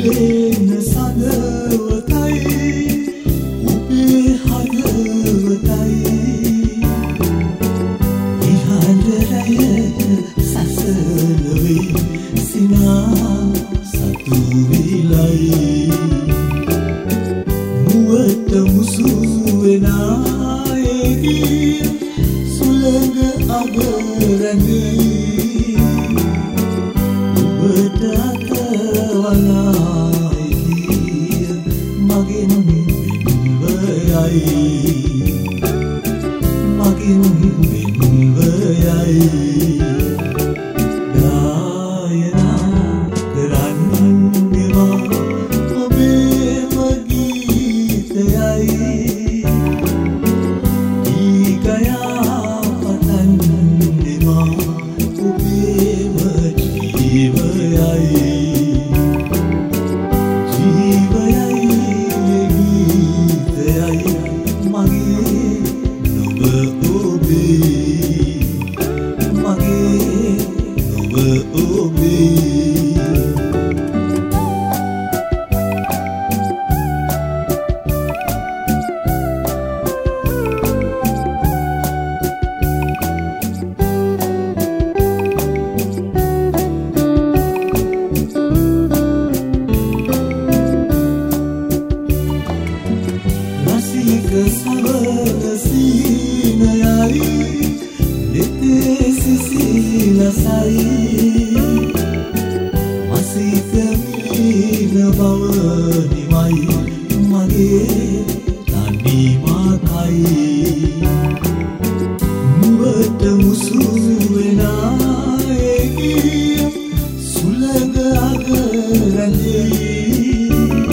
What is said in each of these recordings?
වෙන සඳවතයි ඔබේ හදවතයි ඉහඬරයට සසලවේ සිනා සතු විලයි මුවට මුසු වෙනායේදී සුළඟ අගරැඳී ඔබට අතවලායි කිය මගෙන් වෙන්වයයි මගෙන් වෙන්වයයි ගායනා කරන්නෙවා ඔබේම ගීතයයි ගීගයා පතන්නෙවා ඔබේම ජීවයයි සවන සීනයයි නෙතේ සිසිලසයි මසිත මිලින බව නිමයි මගේ තනිමාකයි මුවට මුසු වෙනායේදී සුළඟ අගරැඳී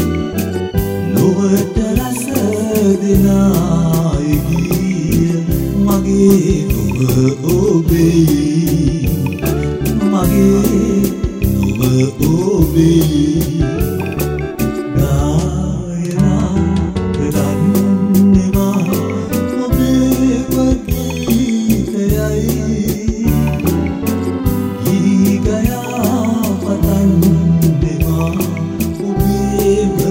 ලොවට රස දෙනායි ගිය මගේ ඔබ ඔබේ මගේ ඔබ ඔබේ ගායනා කරන්නෙවා ඔබේම ගීතයයි ගීගයා පතන්නෙවා ඔබේම